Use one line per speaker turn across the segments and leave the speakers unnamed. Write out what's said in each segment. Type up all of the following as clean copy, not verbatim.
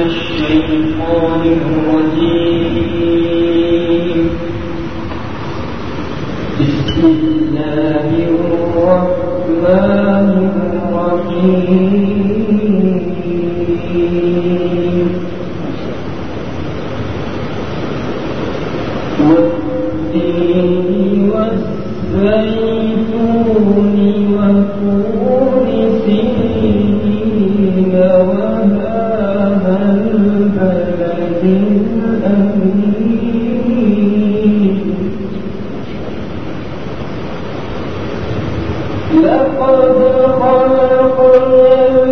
الشيطان الرجيم بسم الله الرحمن الرحيم والتين والزيتون وطور سينين وهذا البلد الأمين لقد خلقنا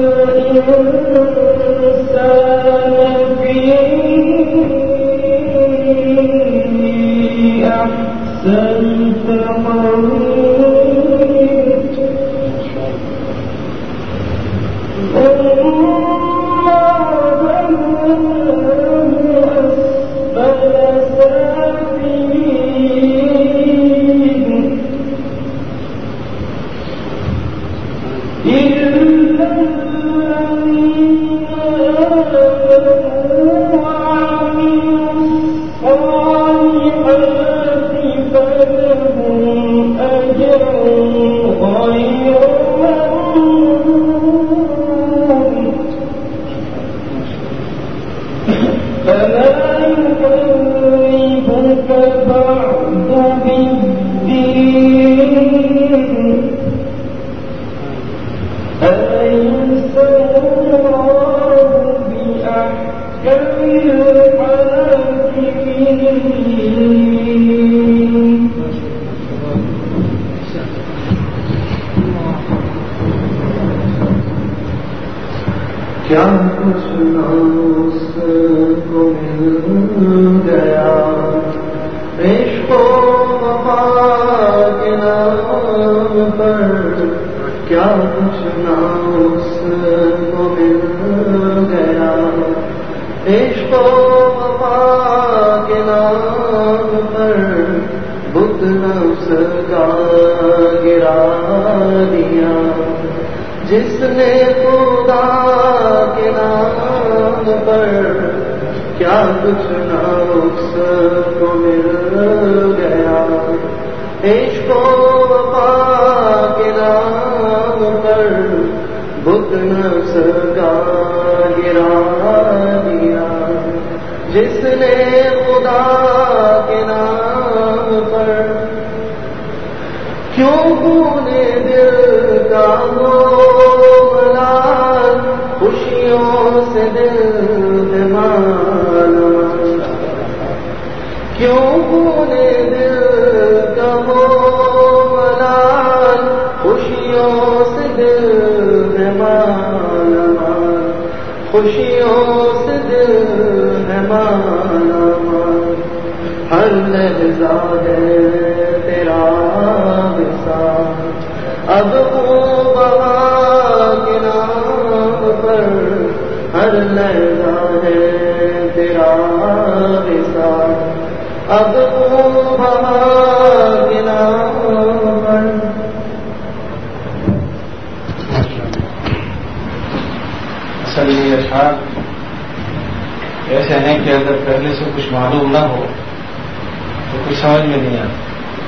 الإنسان في أحسن تقويم ثم رددناه أسفل سافلين إلا الذين آمنوا وعملوا الصالحات فلهم أجر غير ممنون فلا يكذبك بعد بالدين أليس الله بأحكم الحاكمين کیا کچھ نہ اس کو مل گیا عشق و وفا کے نام پر کیا کچھ نہ اس کو مل گیا عشق و وفا کے نام پر بت نفس کا گرا دیا جس نے خدا کے نام پر کیا کچھ نہ اس کو مل گیا عشق و وفا کے نام پر بت نفس کا گرا دیا جس نے خدا کے نام پر کیوں بھولے دل کا ملال خوشیوں سے دل ہے مالا کیوں بھولے دل کا ملال خوشیوں سے دل ہے مالا خوشیوں سے دل ہے مالا ہر لحظہ ہے تیرا وصال اب وہ بہا کے نام پر ہر لحظہ ہے تیرا وصال اب وہ بہا کے نام پر
اصل یہ اشعار ایسے ہیں کہ اگر پہلے سے کچھ معلوم نہ ہو تو کچھ سمجھ میں نہیں آتا.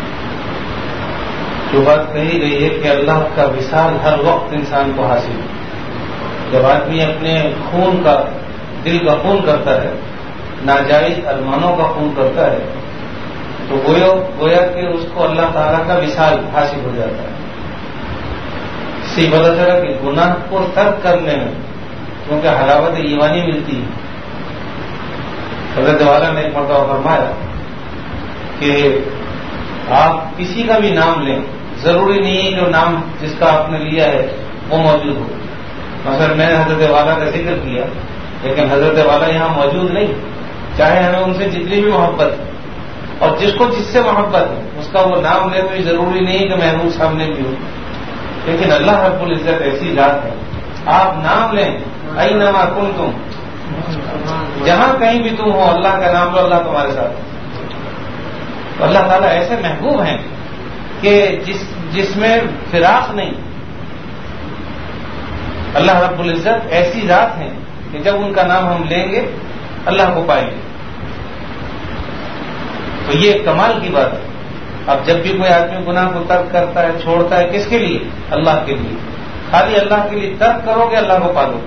جو بات کہی گئی ہے کہ اللہ کا وصال ہر وقت انسان کو حاصل ہے. جب آدمی اپنے خون کا دل کا خون کرتا ہے ناجائز ارمانوں کا خون کرتا ہے تو گویا کہ اس کو اللہ تعالیٰ کا وصال حاصل ہو جاتا ہے. اس سے پتہ چلا کہ گناہ کو ترک کرنے میں کیونکہ حلاوت ایمانی ملتی ہے. حضرت والا نے ایک مرتبہ فرمایا کہ آپ کسی کا بھی نام لیں ضروری نہیں ہے جو نام جس کا آپ نے لیا ہے وہ موجود ہو. مثلا میں نے حضرت والا کا ذکر کیا لیکن حضرت والا یہاں موجود نہیں چاہے ہمیں ان سے جتنی بھی محبت ہے اور جس کو جس سے محبت ہے اس کا وہ نام لے تو یہ ضروری نہیں کہ محبوب سامنے بھی ہو. لیکن اللہ رب العزت ایسی ذات ہے آپ نام لیں اینما کنتم جہاں کہیں بھی تم ہو اللہ کا نام لو اللہ تمہارے ساتھ. تو اللہ تعالیٰ ایسے محبوب ہیں کہ جس میں فراق نہیں. اللہ رب العزت ایسی ذات ہیں کہ کہ جب ان کا نام ہم لیں گے اللہ کو پائیں گے. تو یہ کمال کی بات ہے. اب جب بھی کوئی آدمی گناہ کو ترک کرتا ہے چھوڑتا ہے کس کے لیے؟ اللہ کے لیے. خالی اللہ کے لیے ترک کرو گے اللہ کو پالو.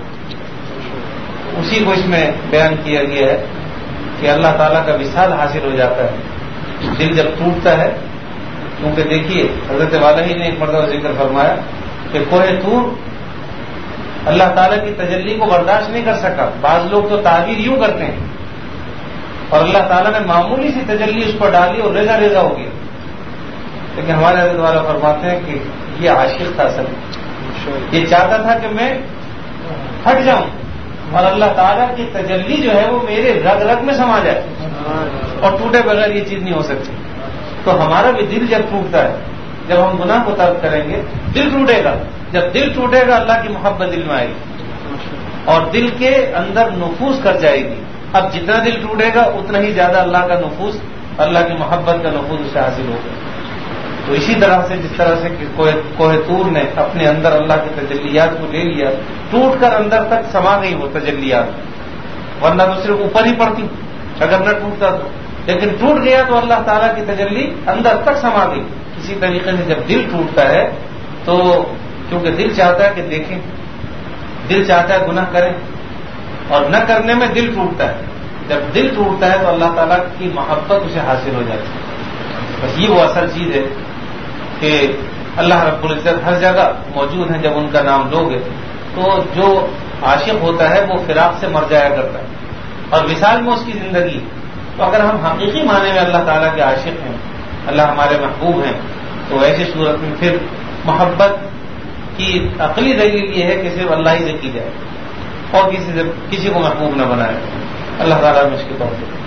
اسی کو اس میں بیان کیا گیا ہے کہ اللہ تعالیٰ کا وصال حاصل ہو جاتا ہے دل جب ٹوٹتا ہے. کیونکہ دیکھیے حضرت والا ہی نے ایک مرتبہ ذکر فرمایا کہ کوہ طور اللہ تعالیٰ کی تجلی کو برداشت نہیں کر سکا. بعض لوگ تو تعبیر یوں کرتے ہیں اور اللہ تعالیٰ نے معمولی سی تجلی اس پر ڈالی اور ریزا ریزا ہو گیا. لیکن ہمارے حضرت والا فرماتے ہیں کہ یہ عاشق تھا اصل میں. یہ چاہتا تھا کہ میں ہٹ جاؤں اور اللہ تعالیٰ کی تجلی جو ہے وہ میرے رگ رگ میں سما جائے اور ٹوٹے بغیر یہ چیز نہیں ہو سکتی. تو ہمارا بھی دل جب ٹوٹتا ہے جب ہم گناہ کو ترک کریں گے دل ٹوٹے گا. جب دل ٹوٹے گا اللہ کی محبت دل میں آئے گی اور دل کے اندر نفوذ کر جائے گی. اب جتنا دل ٹوٹے گا اتنا ہی زیادہ اللہ کا نفوذ اللہ کی محبت کا نفوذ اسے حاصل ہوگا. تو اسی طرح سے جس طرح سے کوہ طور نے اپنے اندر اللہ کی تجلیات کو لے لیا ٹوٹ کر اندر تک سما گئی وہ تجلیات. ورنہ تو صرف اوپر ہی پڑتی اگر نہ ٹوٹتا تو. لیکن ٹوٹ گیا تو اللہ تعالیٰ کی تجلی اندر تک سما گئی. اسی طریقے سے جب دل ٹوٹتا ہے تو کیونکہ دل چاہتا ہے کہ دیکھیں, دل چاہتا ہے گناہ کریں اور نہ کرنے میں دل ٹوٹتا ہے. جب دل ٹوٹتا ہے تو اللہ تعالیٰ کی محبت اسے حاصل ہو جاتی ہے. بس یہ وہ اصل چیز ہے کہ اللہ رب العزت ہر جگہ موجود ہیں. جب ان کا نام لوگے تو جو عاشق ہوتا ہے وہ فراق سے مر جایا کرتا ہے اور وصال میں اس کی زندگی. تو اگر ہم حقیقی معنی میں اللہ تعالیٰ کے عاشق ہیں, اللہ ہمارے محبوب ہیں, تو ایسی صورت میں پھر محبت کی عقلی دلیل یہ ہے کہ صرف اللہ ہی سے کی جائے اور کسی کو محبوب نہ بنائے. اللہ تعالیٰ میں اس کے طور پر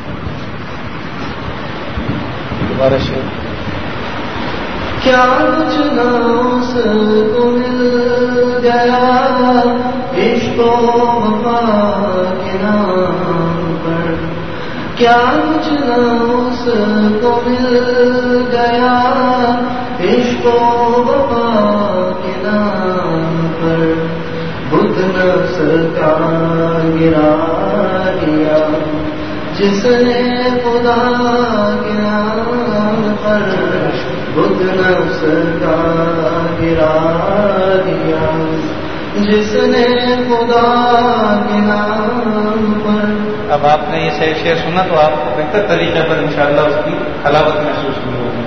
دوبارہ شعر.
کیا کچھ نہ اس کو مل گیا عشق و وفا کے نام پر. کیا کچھ نہ اس کو مل گیا عشق و وفا کے نام پر. بدھ نفس کا گرا دیا جس نے خدا کے نام پر. بدھ نفس کا گرا دیا جس نے خدا کے نام پر.
اب آپ نے یہ صحیح شعر سنا تو آپ کو بہتر طریقے پر انشاءاللہ اس کی حلاوت محسوس نہیں ہوگی.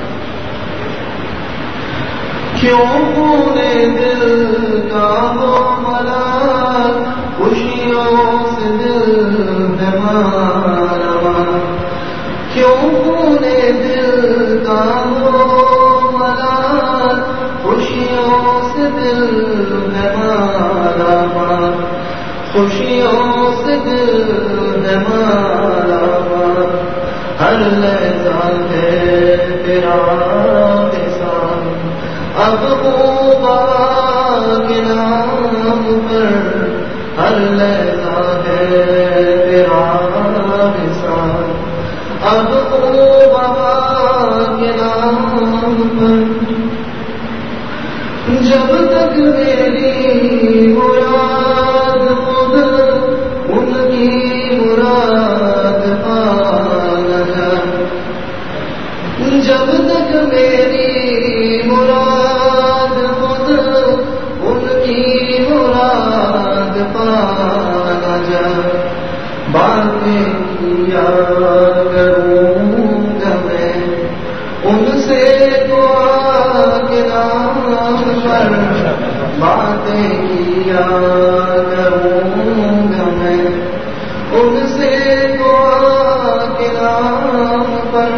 کیوں پورے دل کا وہ ملال خوشیوں سے دل ہے مالا. کیوں پورے دل کا وہ ملال خوشیوں سے دل ہے مالا. خوشیوں سے دل ہے مالا. ہر لہجہ ہے تیرا وصال اب خوبا کے نام پر. ہر لہجہ ہے تیرا وصال اب خوبا کے نام پر. جب تک میری مراد خود ان کی مراد پانا جائے. جب تک میری مراد خود ان کی مراد پانا جائے. باتیں کیا کروں گا میں ان سے دعا کے نام پر. باتیں کیا کروں گا میں ان سے دعا کے نام پر.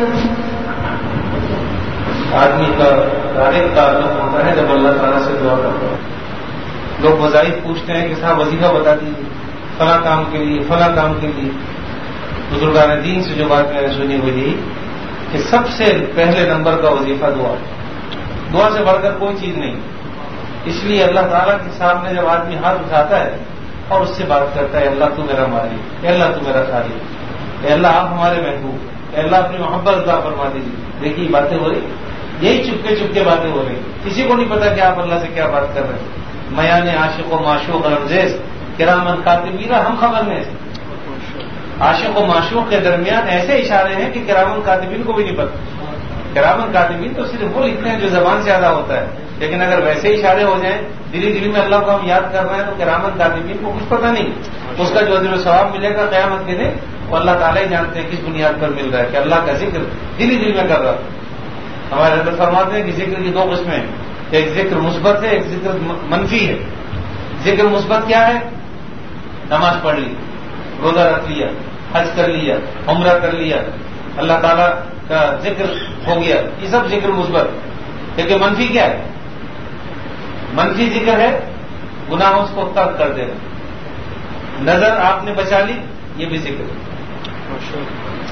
آدمی کا ڈائریکٹ تعلق ہوتا ہے جب اللہ تعالیٰ سے دعا کرتا ہے. لوگ وظائف پوچھتے ہیں کہ صاحب وظیفہ بتا دیجیے فلاں کام کے لیے فلاں کام کے لیے. بزرگان دین سے جو بات میں نے سنی ہوئی کہ سب سے پہلے نمبر کا وظیفہ دعا. دعا سے بڑھ کر کوئی چیز نہیں. اس لیے اللہ تعالیٰ کے سامنے جب آدمی ہاتھ اٹھاتا ہے اور اس سے بات کرتا ہے اللہ تو میرا مالک, اے اللہ تو میرا خالق, اے اللہ آپ ہمارے محبوب, اے اللہ اپنی محبت عطا فرما دیجیے. دیکھیے باتیں ہو رہی, یہی چپکے چپکے باتیں ہو رہی. کسی کو نہیں پتا کہ آپ اللہ سے کیا بات کر رہے ہیں. میان عاشق و معشوق رمزیز کرامن کاتبین ہم خبر میں سے. عاشق و معشوق کے درمیان ایسے اشارے ہیں کہ کرامن کاتبین کو بھی نہیں پتہ. کرامن کاتبین تو صرف وہ لکھتے ہیں جو زبان سے ادا ہوتا ہے، لیکن اگر ویسے اشارے ہو جائیں دلی دلی میں اللہ کو ہم یاد کر رہے ہیں تو کرامن کاتبین کو کچھ پتہ نہیں. اس کا جو اجر و ثواب ملے گا قیامت کے دن وہ اللہ تعالیٰ ہی جانتے ہیں کس بنیاد پر مل رہا ہے کہ اللہ کا ذکر دلی دل میں کر رہا ہے. ہمارے حضرت فرماتے ہیں کہ ذکر کی 2 قسمیں، ایک ذکر مثبت ہے، ایک ذکر منفی ہے. ذکر مثبت کیا ہے؟ نماز پڑھ لی، روزہ رکھ لیا، حج کر لیا، عمرہ کر لیا، اللہ تعالیٰ کا ذکر ہو گیا، یہ سب ذکر مثبت. لیکن منفی کیا ہے؟ منفی ذکر ہے گناہوں کو ترک کر دینا. نظر آپ نے بچا لی، یہ بھی ذکر ہے.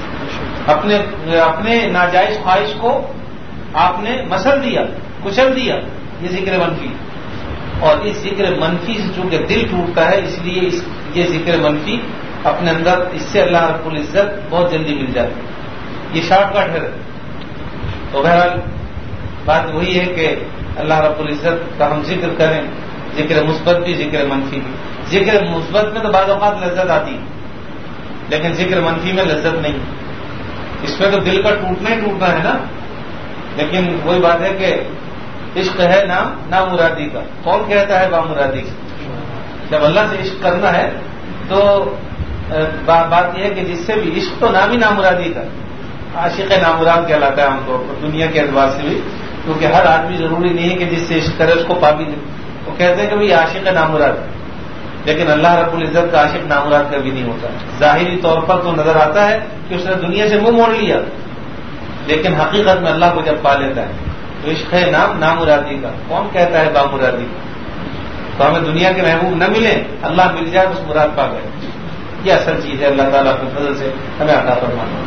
اپنے ناجائز خواہش کو آپ نے مسل دیا، کچل دیا، یہ ذکر منفی. اور اس ذکر منفی سے چونکہ دل ٹوٹتا ہے اس لیے یہ ذکر منفی اپنے اندر اس سے اللہ رب العزت بہت جلدی مل جاتی ہے. یہ شارٹ کٹ ہے. تو بہرحال بات وہی ہے کہ اللہ رب العزت کا ہم ذکر کریں، ذکر مثبت بھی ذکر منفی بھی. ذکر مثبت میں تو بعض اوقات لذت آتی ہے لیکن ذکر منفی میں لذت نہیں. اس میں تو دل کا ٹوٹنا ہی ٹوٹنا ہے نا. لیکن وہی بات ہے کہ عشق ہے نام نامرادی کا. کون کہتا ہے بامرادی کا؟ جب اللہ سے عشق کرنا ہے تو بات یہ ہے کہ جس سے بھی عشق تو نام ہی نامرادی کا. عاشق نامراد کہلاتا ہے ہم کو دنیا کے اعتبار سے بھی، کیونکہ ہر آدمی ضروری نہیں ہے کہ جس سے عشق کرے اس کو پا بھی دے. وہ کہتے ہیں کہ بھائی عاشق نامراد، لیکن اللہ رب العزت کا عاشق نامراد کبھی نہیں ہوتا. ظاہری طور پر تو نظر آتا ہے کہ اس نے دنیا سے منہ موڑ لیا، لیکن حقیقت میں اللہ کو جب پا لیتا ہے تو عشق ہے نام نامرادی کا. کون کہتا ہے بامرادی کا؟ تو ہمیں دنیا کے محبوب نہ ملیں، اللہ مل جائے اس مراد پا گئے. یہ اصل چیز ہے. اللہ تعالیٰ اپنے فضل سے ہمیں عطا فرمائے.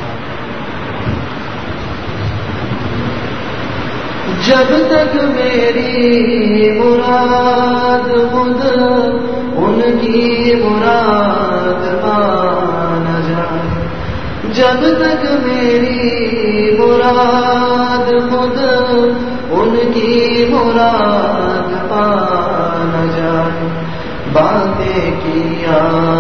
جب تک میری مراد خود ان کی مراد پا نہ جائے، جب تک میری مراد خود ان کی مراد پا نہ جائے، باتیں کیا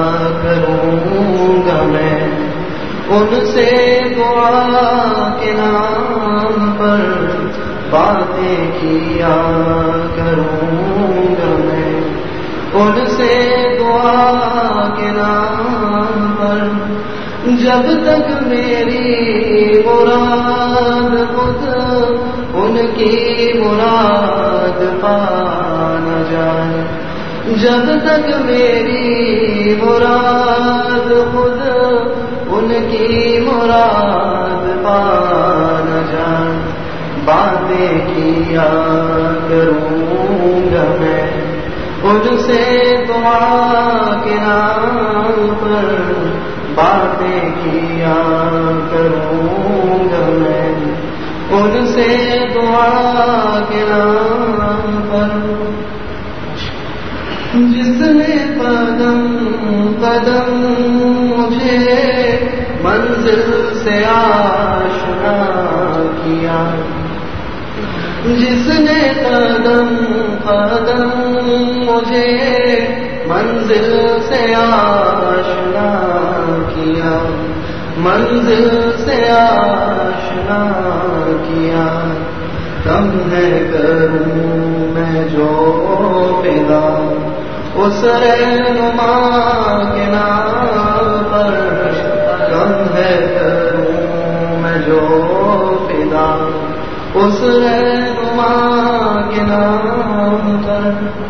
کروں گا میں ان سے دعا کے نام پر، باتیں کیا کروں گا میں ان سے دعا کے نام پر، جب تک میری مراد خود ان کی مراد پا نہ جائے، جب تک میری مراد خود ان کی مراد پا نہ جائے، باتیں کیا کروں گا میں ان سے دعا کے نام پر، باتیں کیا کروں گا میں ان سے دعا کے نام پر، جس نے قدم قدم مجھے منزل سے آشنا کیا، جس نے قدم قدم مجھے منزل سے آشنا کیا، منزل سے آشنا کیا، کم ہے کروں میں جو فدا اس رہنما کے نام پر، کم ہے کروں میں جو فدا اس رہنما کے نام پر.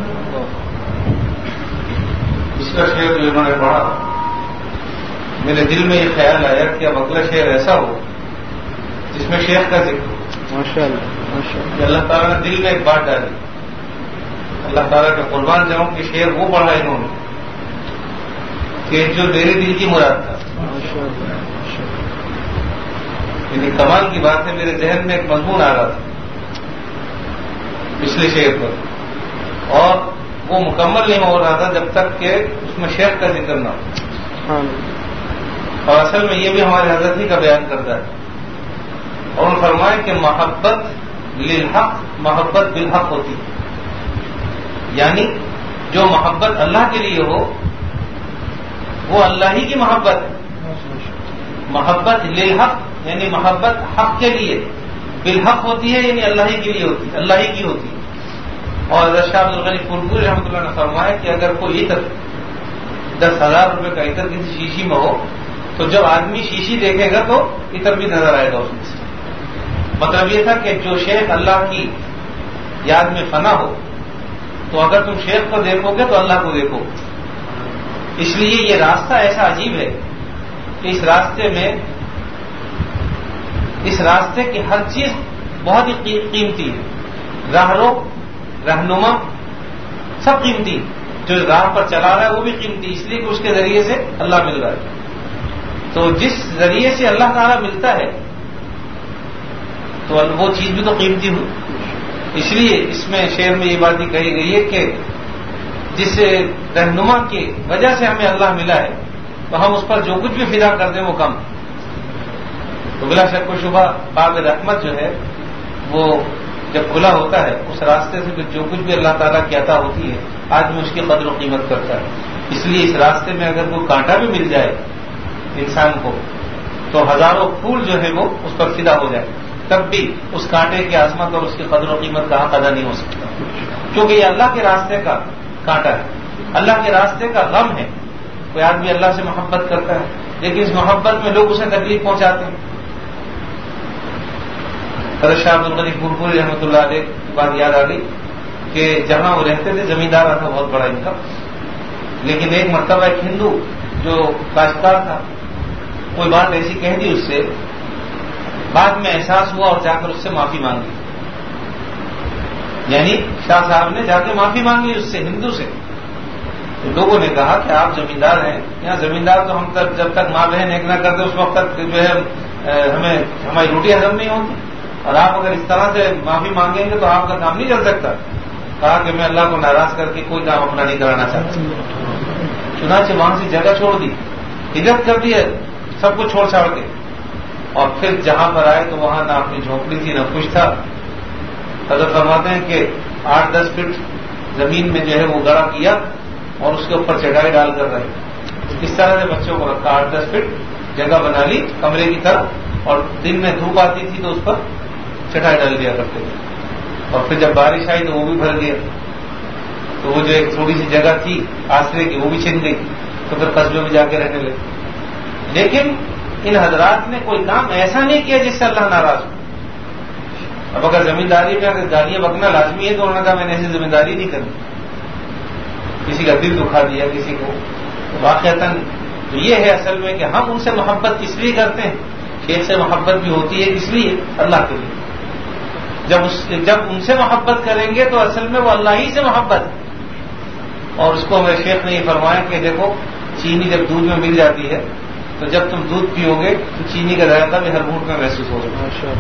اس کا شعر جو انہوں نے پڑھا میرے دل میں یہ خیال آیا کہ اب اگلا شعر ایسا ہو جس میں شیخ کا ذکر ہو. کہ اللہ تعالیٰ نے دل میں ایک بات ڈالی. اللہ تعالیٰ کے قربان جاؤں کہ شعر وہ پڑھا انہوں نے کہ جو میرے دل کی مراد تھا. یعنی کمال کی بات ہے، میرے ذہن میں ایک مضمون آ رہا تھا پچھلے شعر پر، اور وہ مکمل نہیں ہو رہا تھا جب تک کہ اس میں شیخ کا ذکر نہ ہو. اور اصل میں یہ بھی ہمارے حضرت ہی کا بیان کرتا ہے. اور انہوں نے فرمایا کہ محبت للحق محبت بالحق ہوتی ہے. یعنی جو محبت اللہ کے لیے ہو وہ اللہ ہی کی محبت ہے. محبت للحق یعنی محبت حق کے لیے، بالحق ہوتی ہے یعنی اللہ ہی کے لیے ہوتی ہے، اللہ ہی کی ہوتی ہے. اور شاہ عبد الغنی پورپوری رحمۃ اللہ نے فرمایا کہ اگر کوئی عطر 10,000 روپے کا عطر کسی شیشی میں ہو تو جب آدمی شیشی دیکھے گا تو عطر بھی نظر آئے گا اس میں سے. مطلب یہ تھا کہ جو شیخ اللہ کی یاد میں فنا ہو تو اگر تم شیخ کو دیکھو گے تو اللہ کو دیکھو. اس لیے یہ راستہ ایسا عجیب ہے کہ اس راستے کی ہر چیز بہت ہی قیمتی ہے. راہرو، رہنما سب قیمتی. جو راہ پر چلا رہا ہے وہ بھی قیمتی، اس لیے کہ اس کے ذریعے سے اللہ مل رہا ہے. تو جس ذریعے سے اللہ تعالیٰ ملتا ہے تو وہ چیز بھی تو قیمتی ہوئی. اس لیے اس میں شعر میں یہ بات ہی کہی گئی ہے کہ جس رہنما کی وجہ سے ہمیں اللہ ملا ہے تو ہم اس پر جو کچھ بھی فدا کر دیں وہ کم. تو بلا شک و شبہ باب رحمت جو ہے وہ جب کھلا ہوتا ہے اس راستے سے جو کچھ بھی اللہ تعالیٰ کی عطا ہوتی ہے آدمی اس کی قدر و قیمت کرتا ہے. اس لیے اس راستے میں اگر کوئی کانٹا بھی مل جائے انسان کو تو ہزاروں پھول جو ہے وہ اس پر فدا ہو جائے تب بھی اس کانٹے کی عظمت اور اس کی قدر و قیمت کا حق ادا نہیں ہو سکتا، کیونکہ یہ اللہ کے راستے کا کانٹا ہے، اللہ کے راستے کا غم ہے. کوئی آدمی اللہ سے محبت کرتا ہے لیکن اس محبت میں لوگ اسے تکلیف پہنچاتے ہیں. حضرت شاہ عبد الغنی پورپوری رحمۃ اللہ علیہ کی بات یاد آ گئی کہ جہاں وہ رہتے تھے زمیندار تھا بہت بڑا ان کا، لیکن ایک مرتبہ ایک ہندو جو کاشتکار تھا کوئی بات ایسی کہہ دی اس سے، بعد میں احساس ہوا اور جا کر اس سے معافی مانگی. یعنی شاہ صاحب نے جا کے معافی مانگی اس سے، ہندو سے. لوگوں نے کہا کہ آپ زمیندار ہیں، یہاں زمیندار تو ہم تک جب تک ماں بہن ایک نہ کرتے اس وقت تک جو ہے ہماری روٹی ہضم نہیں ہوتی، اور آپ اگر اس طرح سے معافی مانگیں گے تو آپ کا کام نہیں چل سکتا. کہا کہ میں اللہ کو ناراض کر کے کوئی کام اپنا نہیں کرانا چاہتا. چنانچہ وہاں سے جگہ چھوڑ دی، ہجرت کر دی ہے سب کو چھوڑ چھاڑ کے، اور پھر جہاں پر آئے تو وہاں نہ اپنی جھونپڑی تھی نہ کچھ تھا. حضرت فرماتے ہیں کہ 8-10 فٹ زمین میں جو ہے وہ گڑا کیا اور اس کے اوپر چٹائی ڈال کر رہے. اس طرح سے بچوں کو رکھا، 8-10 فٹ جگہ بنا لی کمرے کی طرف، اور دن میں دھوپ آتی تھی تو اس پر چٹائی ڈال دیا کرتے تھے. اور پھر جب بارش آئی تو وہ بھی بھر گیا، تو وہ جو ایک تھوڑی سی جگہ تھی آسرے کی وہ بھی چھن گئی، تو پھر قصبے میں جا کے رہنے لگے. لیکن ان حضرات نے کوئی کام ایسا نہیں کیا جس سے اللہ ناراض ہو. اب اگر زمینداری میں اگر گالیاں بکنا لازمی ہے تو انہوں نے کہا میں نے ایسی زمینداری نہیں کرنی. کسی کا دل دکھا دیا کسی کو، واقعتاً تو یہ ہے اصل میں کہ ہم ان سے محبت اس لیے کرتے ہیں. شیخ سے محبت بھی ہوتی ہے اس لیے اللہ کے لیے. جب ان سے محبت کریں گے تو اصل میں وہ اللہ ہی سے محبت. اور اس کو ہمارے شیخ نے یہ فرمایا کہ دیکھو چینی جب دودھ میں مل جاتی ہے تو جب تم دودھ پیو گے تو چینی کا ذائقہ بھی ہر گھونٹ میں محسوس ہوگا.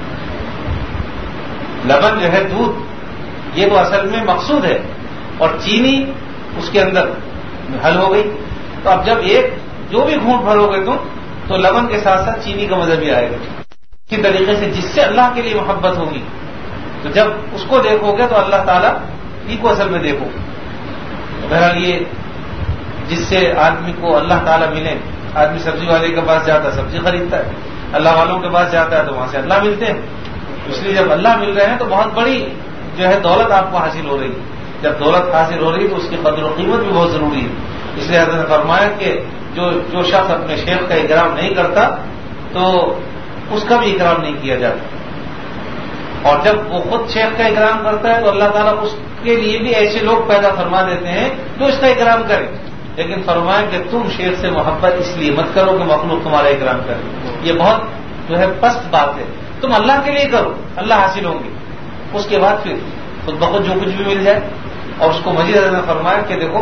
لبن جو ہے دودھ یہ تو اصل میں مقصود ہے، اور چینی اس کے اندر حل ہو گئی. تو اب جب ایک جو بھی گھونٹ بھرو گے تم تو لبن کے ساتھ ساتھ چینی کا مزہ بھی آئے گا. اسی طریقے سے جس سے اللہ کے لیے محبت ہوگی تو جب اس کو دیکھو گے تو اللہ تعالیٰ ہی کو اصل میں دیکھو. بہرحال یہ جس سے آدمی کو اللہ تعالیٰ ملے، آدمی سبزی والے کے پاس جاتا ہے سبزی خریدتا ہے، اللہ والوں کے پاس جاتا ہے تو وہاں سے اللہ ملتے ہیں. اس لیے جب اللہ مل رہے ہیں تو بہت بڑی جو ہے دولت آپ کو حاصل ہو رہی ہے. جب دولت حاصل ہو رہی ہے تو اس کی قدر و قیمت بھی بہت ضروری ہے. اس لیے حضرت نے فرمایا کہ جو شخص اپنے شیخ کا اکرام نہیں کرتا تو اس کا بھی اکرام نہیں کیا جاتا. اور جب وہ خود شیخ کا اکرام کرتا ہے تو اللہ تعالیٰ اس کے لیے بھی ایسے لوگ پیدا فرما دیتے ہیں جو اس کا اکرام کرے. لیکن فرمایا کہ تم شیخ سے محبت اس لیے مت کرو کہ مخلوق تمہارا اکرام کرے. یہ بہت جو ہے پست بات ہے. تم اللہ کے لیے کرو، اللہ حاصل ہوں گے. اس کے بعد پھر خود بخود جو کچھ بھی مل جائے. اور اس کو مزید حضرت نے فرمایا کہ دیکھو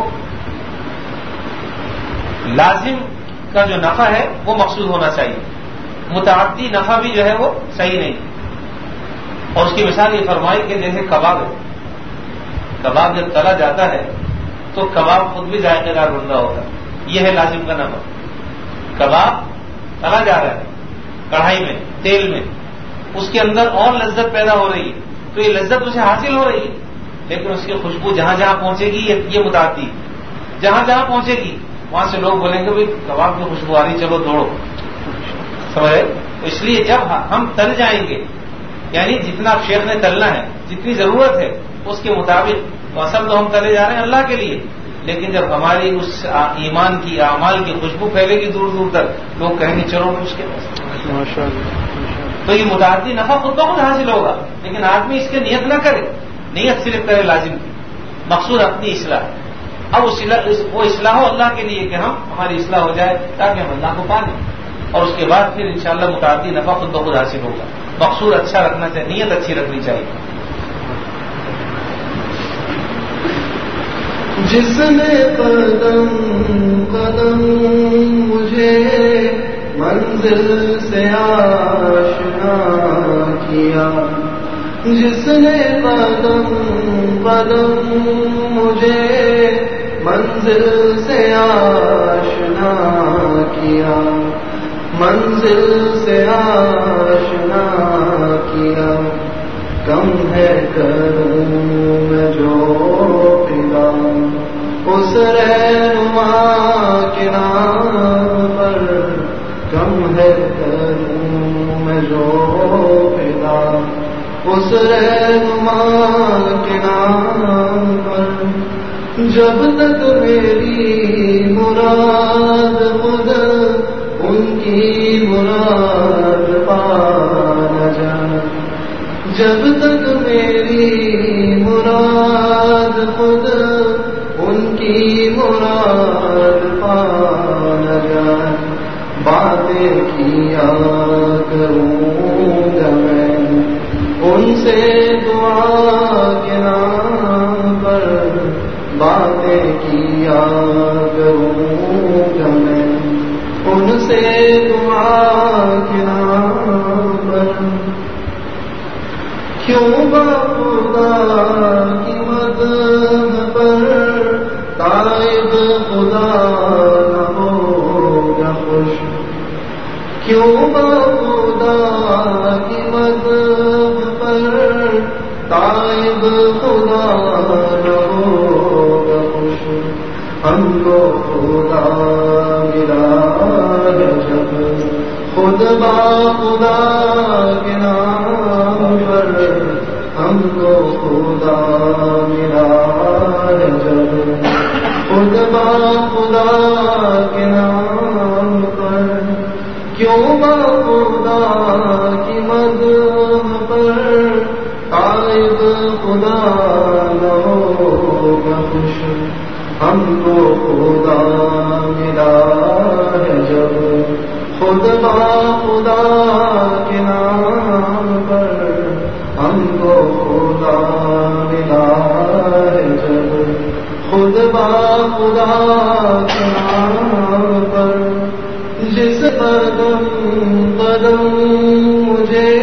لازم کا جو نفع ہے وہ مقصود ہونا چاہیے، متعدی نفع بھی جو ہے وہ صحیح نہیں. اور اس کی مثال یہ فرمائی کہ جیسے کباب ہے، کباب جب تلا جاتا ہے تو کباب خود بھی ذائقے دار بن رہا ہوتا ہے. یہ ہے لازم کا نفع. کباب تلا جا رہا ہے کڑھائی میں، تیل میں، اس کے اندر اور لذت پیدا ہو رہی ہے تو یہ لذت اسے حاصل ہو رہی ہے. لیکن اس کی خوشبو جہاں جہاں پہنچے گی یہ متعدی، جہاں جہاں پہنچے گی وہاں سے لوگ بولیں گے بھائی کباب کی خوشبو آ رہی، چلو دوڑو، سمجھے؟ اس لیے جب ہم تل جائیں گے، یعنی جتنا شیخ نے تلنا ہے، جتنی ضرورت ہے اس کے مطابق، تو اصل تو ہم تلے جا رہے ہیں اللہ کے لیے، لیکن جب ہماری اس ایمان کی اعمال کی خوشبو پھیلے گی دور دور تک، لوگ کہیں گے چلو اس کے پاس، تو یہ متعدی نفع خود بخود حاصل ہوگا، لیکن آدمی اس کے نیت نہ کرے، نیت صرف کرے لازم کی، مقصود اپنی اصلاح، اب وہ اصلاح ہو اللہ کے لیے کہ ہماری اصلاح ہو جائے تاکہ ہم اللہ کو پا لیں، اور اس کے بعد پھر انشاءاللہ متعدی نفع خود بخود حاصل ہوگا۔ مقصود اچھا رکھنا چاہیے، نیت اچھی رکھنی چاہیے۔
جس نے قدم قدم مجھے منزل سے آشنا کیا، جس نے قدم قدم مجھے منزل سے آشنا کیا، منزل سے آشنا کیا، کم ہے کروں میں جو پلا اس رہنما کے نام پر، کم ہے کروں میں جو پلا اس رہنما کے نام پر، جب تک میری مراد خود ان کی مراد پا نہ جائے، جب تک میری مراد خود ان کی مراد پا نہ جائے، باتیں کیا کروں گا میں ان سے دعا کے نام پر، باتیں کیا کروں گا میں ان سے دعا کے نام پر، کیوں خدا کی مدد پر تائب خدا نہ ہوگا خوش، کیوں خدا کی مدد پر تائب خدا نہ ہوگا خوش، ہم کو خدا ملا ہے جب خود با خدا کے نام پر، ہم کو خدا ملا ہے جب خود با خدا کے نام پر، کیوں با خدا کی مدد پر تائب خدا نہ ہوگا خوش، ہم کو خدا ملا ہے جب خود با خدا کے نام پر، ہم کو خدا ملا ہے جب خود با خدا کے نام پر، جس قدم قدم مجھے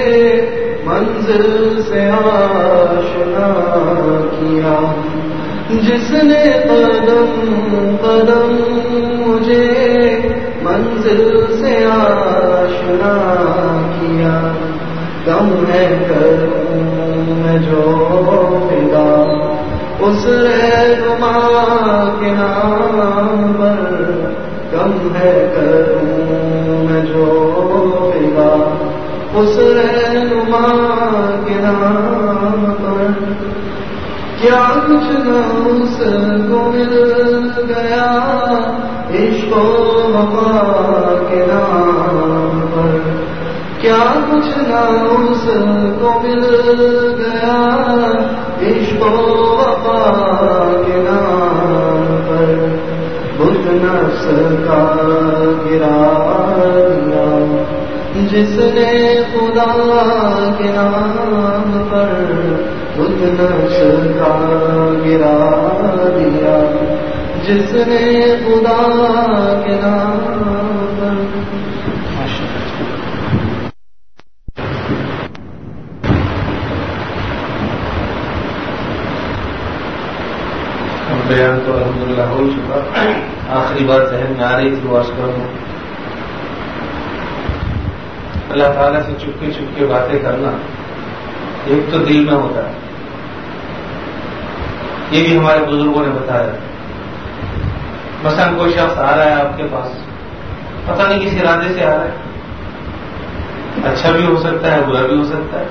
منزل سے آشنا کیا، جس نے قدم قدم مجھے منزل سے آشنا کیا، کم ہے کروں میں جو فدا اس رہنما کے نام پر، کم ہے کروں میں جو فدا اس رہنما کے نام پر، کیا کچھ نہ اس کو مل گیا عشق و وفا کے نام پر، کیا کچھ نہ اس کو مل گیا عشق و وفا کے نام پر، بت نفس کا گرا دیا جس نے خدا کے نام پر، بت نفس کا گرا دیا جس نے خدا کے نام پر۔
بیان تو الحمدللہ ہو چکا، آخری بات ذہن میں آ رہی تھی، وہ کروں اللہ تعالیٰ سے چپکے چپکے باتیں کرنا ایک تو دل میں ہوتا ہے، یہ بھی ہمارے بزرگوں نے بتایا. مثلا کوئی شخص آ رہا ہے آپ کے پاس، پتہ نہیں کس ارادے سے آ رہا ہے، اچھا بھی ہو سکتا ہے برا بھی ہو سکتا ہے.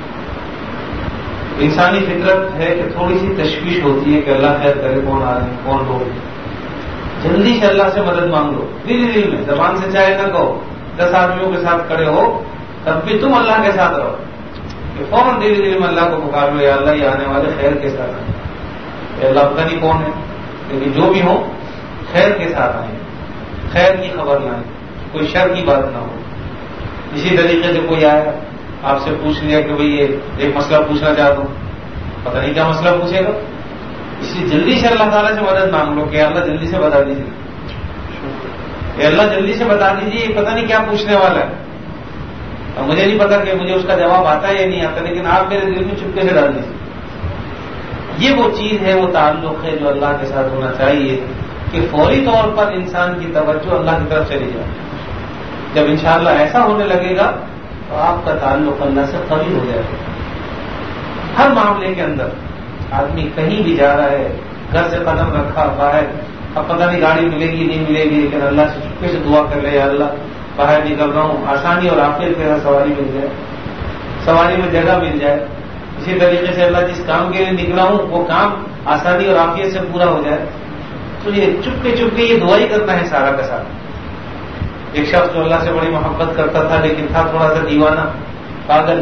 انسانی فطرت ہے کہ تھوڑی سی تشویش ہوتی ہے کہ اللہ خیر کرے، کون آ رہے ہیں کون لوگ. جلدی سے اللہ سے مدد مانگ لو، دل میں، زبان سے چاہے نہ کہو. 10 آدمیوں کے ساتھ کھڑے ہو تب بھی تم اللہ کے ساتھ رہو کہ فوراً دل میں اللہ کو پکار لو، یا اللہ یہ آنے والے خیر کے ساتھ آئیں. کہ اللہ پتہ نہیں کون ہے، لیکن جو بھی ہو خیر کے ساتھ آئیں، خیر کی خبر لائیں، کوئی شر کی بات نہ ہو. اسی طریقے سے کوئی آیا آپ سے پوچھ لیا کہ بھئی یہ ایک مسئلہ پوچھنا چاہتا ہوں، پتہ نہیں کیا مسئلہ پوچھے گا، اس لیے جلدی سے اللہ تعالیٰ سے مدد مانگ لو کہ اللہ جلدی سے بتا دیجیے، کہ اللہ جلدی سے بتا دیجیے پتہ نہیں کیا پوچھنے والا ہے. اور مجھے نہیں پتا کہ مجھے اس کا جواب آتا ہے یا نہیں آتا، لیکن آپ میرے دل میں چپکے سے ڈال دیجیے. یہ وہ چیز ہے، وہ تعلق ہے جو اللہ کے ساتھ ہونا چاہیے کہ فوری طور پر انسان کی توجہ اللہ کی طرف چلی جائے. جب انشاءاللہ ایسا ہونے لگے گا تو آپ کا تعلق اللہ سے قوی ہو جائے گا. ہر معاملے کے اندر آدمی کہیں بھی جا رہا ہے، گھر سے قدم رکھا باہر، اب پتہ نہیں گاڑی ملے گی نہیں ملے گی، لیکن اللہ سے چپکے سے دعا کر لے، یا اللہ باہر نکل رہا ہوں، آسانی اور عافیت کے ساتھ سواری مل جائے، سواری میں جگہ مل جائے. اسی طریقے سے اللہ جس کام کے لیے نکلا ہوں وہ کام آسانی اور عافیت سے پورا ہو جائے. تو یہ چپکے چپکے یہ دعا ہی کرنا ہے سارا کا سارا. ایک شخص جو اللہ سے بڑی محبت کرتا تھا لیکن تھا تھوڑا سا دیوانہ پاگل،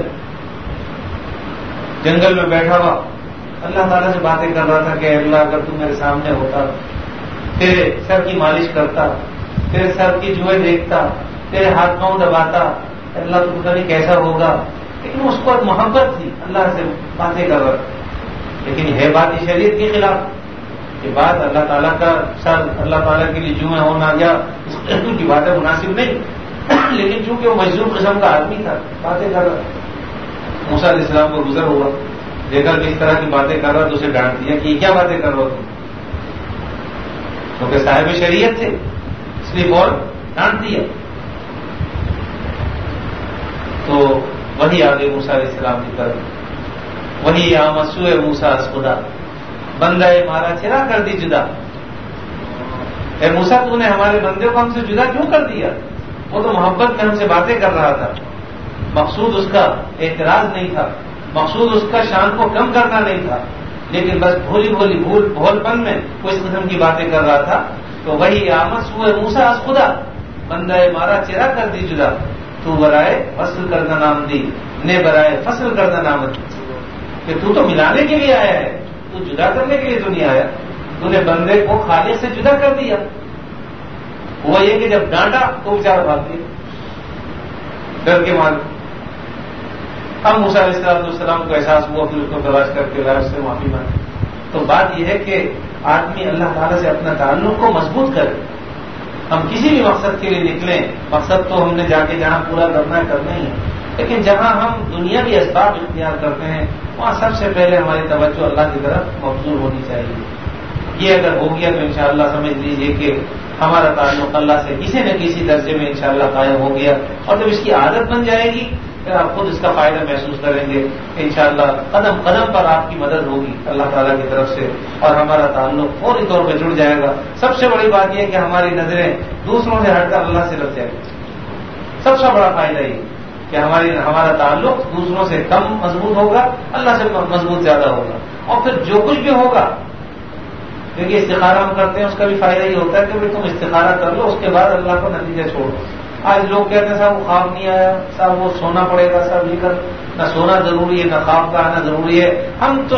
جنگل میں بیٹھا ہوا اللہ تعالیٰ سے باتیں کر رہا تھا کہ اللہ اگر تم میرے سامنے ہوتا، تیرے سر کی مالش کرتا، تیرے سر کی جوئیں دیکھتا، تیرے ہاتھ پاؤں دباتا، اللہ تو پتہ نہیں کیسا ہوگا. لیکن اس کو محبت تھی، اللہ سے باتیں کر رہا تھا. لیکن ہے بات شریعت کے خلاف، یہ بات اللہ تعالیٰ کا سر اللہ تعالیٰ کے لیے جوئیں ہونا یا اس قسم کی باتیں مناسب نہیں. لیکن چونکہ وہ مجذوب قسم کا آدمی تھا باتیں کر رہا. موسیٰ علیہ السلام کو گزر ہوا، دیکھا کہ اس طرح کی باتیں کر رہا تو اسے ڈانٹ دیا کہ یہ کیا باتیں کر رہا تم، کیونکہ صاحب شریعت تھے اس لیے فوراً ڈانٹ دیا. تو وہی آگے موسیٰ علیہ السلام کی طرف، وہی یا مسوء موسیٰ از خدا، بندہ مارا چرا کر دی جدا. اے موسیٰ تو نے ہمارے بندے کو ہم سے جدا کیوں کر دیا؟ وہ تو محبت میں ہم سے باتیں کر رہا تھا، مقصود اس کا اعتراض نہیں تھا، مقصود اس کا شان کو کم کرنا نہیں تھا، لیکن بس بھول پن میں وہ اس قسم کی باتیں کر رہا تھا. تو وہی یا مسوء موسیٰ از خدا، بندہ مارا چرا کر دی جدا، تو برائے فصل کردہ نام دی، نے برائے فصل کردہ نام دی. کہ تو ملانے کے لیے آیا ہے، تو جدا کرنے کے لیے تو نہیں آیا. تو نے بندے کو خالق سے جدا کر دیا. ہوا یہ کہ جب ڈانٹا تو بیچارہ بھاگ گیا ڈر کے مارے. اب موسیٰ علیہ السلام کو احساس ہوا، پھر اس کو تلاش کر کے اللہ سے معافی مانگی. تو بات یہ ہے کہ آدمی اللہ تعالیٰ سے اپنا تعلق کو مضبوط کرے. ہم کسی بھی مقصد کے لیے نکلیں، مقصد تو ہم نے جا کے جہاں پورا کرنا ہے کرنا ہی ہے، لیکن جہاں ہم دنیاوی اسباب اختیار کرتے ہیں وہاں سب سے پہلے ہماری توجہ اللہ کی طرف مبذول ہونی چاہیے. یہ اگر ہو گیا تو انشاءاللہ سمجھ لیجیے کہ ہمارا تعلق اللہ سے کسی نہ کسی درجے میں انشاءاللہ قائم ہو گیا. اور جب اس کی عادت بن جائے گی پھر آپ خود اس کا فائدہ محسوس کریں گے کہ انشاءاللہ قدم قدم پر آپ کی مدد ہوگی اللہ تعالیٰ کی طرف سے، اور ہمارا تعلق فوری طور پہ جڑ جائے گا. سب سے بڑی بات یہ ہے کہ ہماری نظریں دوسروں سے ہٹ کر اللہ سے لگ جائیں گی. سب سے بڑا فائدہ یہ کہ ہمارا تعلق دوسروں سے کم مضبوط ہوگا، اللہ سے مضبوط زیادہ ہوگا. اور پھر جو کچھ بھی ہوگا، کیونکہ استخارہ ہم کرتے ہیں اس کا بھی فائدہ یہ ہوتا ہے کہ تم استخارہ کر لو، اس کے بعد اللہ کو نتیجہ چھوڑ دو. آج لوگ کہتے ہیں صاحب وہ خواب نہیں آیا، صاحب وہ سونا پڑے گا، صاحب یہ کر، نہ سونا ضروری ہے نہ خواب کا آنا ضروری ہے. ہم تو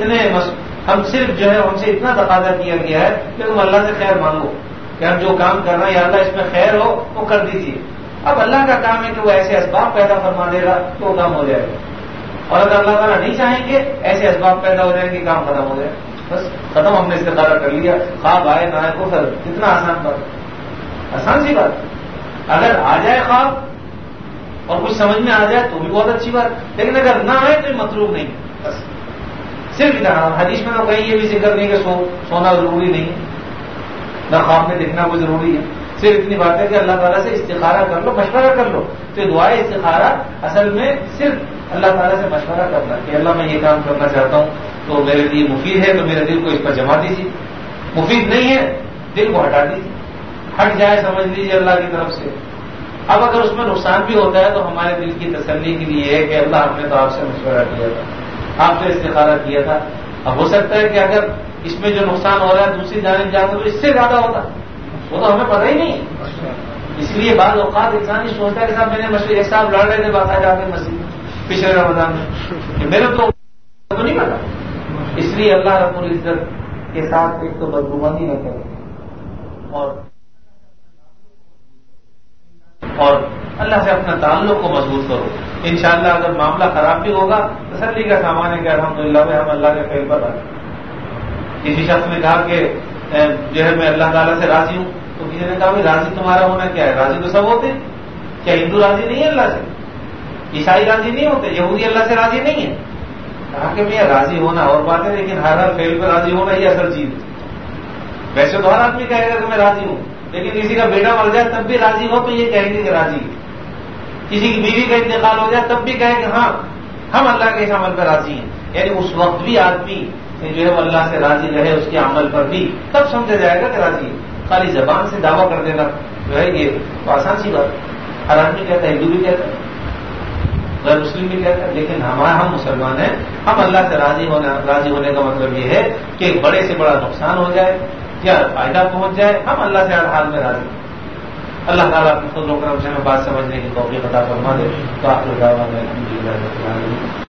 صرف جو ہے ہم سے اتنا تقاضا کیا گیا ہے کہ تم اللہ سے خیر مانگو کہ ہم جو کام کر رہے ہیں یا اللہ اس میں خیر ہو وہ کر دیجیے. اب اللہ کا کام ہے کہ وہ ایسے اسباب پیدا فرما دے گا تو وہ کام ہو جائے گا، اور اگر اللہ تعالیٰ نہیں چاہیں گے ایسے اسباب پیدا ہو جائیں گے کام ختم ہو جائے. بس ختم، ہم نے استخارہ کر لیا، خواب آئے نہ آئے کو فرق. کتنا آسان بات، آسان سی بات. اگر آ جائے خواب اور کچھ سمجھ میں آ جائے تو بھی بہت اچھی بات، لیکن اگر نہ آئے تو مطلوب نہیں. بس صرف اتنا. حدیث میں تو کہیں یہ بھی ذکر نہیں کہ سونا ضروری نہیں ہے، نہ خواب میں دیکھنا کوئی ضروری ہے. صرف اتنی بات ہے کہ اللہ تعالیٰ سے استخارہ کر لو، مشورہ کر لو. تو دعائے استخارہ اصل میں صرف اللہ تعالیٰ سے مشورہ کرنا کہ اللہ میں یہ کام کرنا چاہتا ہوں تو میرے لیے مفید ہے تو میرے دل کو اس پر جما دیجیے، مفید نہیں ہے دل کو ہٹا دیجیے، ہٹ جائے سمجھ لیجیے اللہ کی طرف سے۔ اب اگر اس میں نقصان بھی ہوتا ہے تو ہمارے دل کی تسلی کے لیے ہے کہ اللہ ہم نے تو آپ سے مشورہ کیا تھا، آپ سے استخارہ کیا تھا، اب ہو سکتا ہے کہ اگر اس میں جو نقصان ہو رہا ہے دوسری جانب جاتا تو اس سے زیادہ ہوتا، وہ تو ہمیں پتہ ہی نہیں ہے۔ اس لیے بعض اوقات انسان یہ سوچتا ہے کہ صاحب میں نے مشورے ایک صاحب لڑ رہے تھے باقاعدہ جا کے مسجد پچھلے رمضان میں کہ میرے تو نہیں پتا، اس لیے اللہ رب العزت کے ساتھ ایک تو بدگمانی نہ کرے اور اللہ سے اپنا تعلق کو مضبوط کرو۔ انشاءاللہ اگر معاملہ خراب بھی ہوگا تسلی کا سامان ہے کہ الحمدللہ ہم اللہ کے فعل پر آئے۔ کسی شخص نے کہا کہ جو ہے میں اللہ تعالیٰ سے راضی ہوں، تو کسی نے کہا راضی تمہارا ہونا کیا ہے، راضی تو سب ہوتے ہیں، کیا ہندو راضی نہیں ہے اللہ سے، عیسائی راضی نہیں ہوتے، یہودی اللہ سے راضی نہیں ہے؟ کہا کہ میں راضی ہونا اور بات ہے لیکن ہر فعل پہ راضی ہونا یہ اصل چیز ہے۔ ویسے تو ہر آدمی کہے گا کہ میں راضی ہوں، لیکن کسی کا بیٹا مر جائے تب بھی راضی ہو تو یہ کہیں گے کہ راضی، کسی کی بیوی کا انتقال ہو جائے تب بھی کہے کہ ہاں ہم اللہ کے اس عمل پر راضی ہیں، یعنی اس وقت بھی آدمی جو ہے وہ اللہ سے راضی رہے اس کے عمل پر بھی، تب سمجھا جائے گا کہ راضی ہے۔ خالی زبان سے دعویٰ کر دینا جو ہے یہ تو آسان سی بات ہے، ہر آدمی کہتا ہے، ہندو بھی کہتا ہے، غیر مسلم بھی کہتا ہے، لیکن ہم مسلمان ہیں، ہم اللہ سے راضی ہونے کا مطلب یہ ہے کہ بڑے سے بڑا نقصان ہو جائے یا فائدہ پہنچ جائے ہم اللہ سے ہر حال میں راضی ہیں۔ اللہ تعالیٰ اپنے فضل و کرم سے ہمیں بات سمجھنے کی توفیق عطا فرما دے۔ تو آخر دعوانا الحمدللہ رب العالمین۔